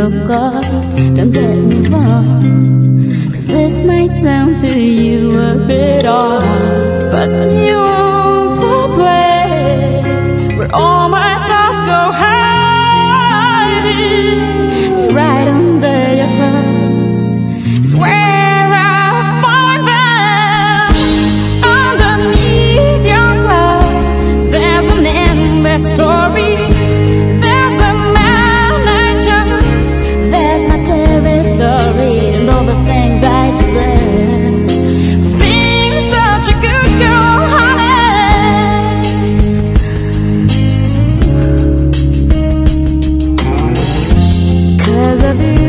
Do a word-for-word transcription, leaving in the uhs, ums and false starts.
so cold. Don't get me wrong, 'cause this might sound to you a bit odd, but you're the place where all my thoughts go hiding. Right under your clothes is where I find them. Underneath your clothes, there's an endless story. Of you.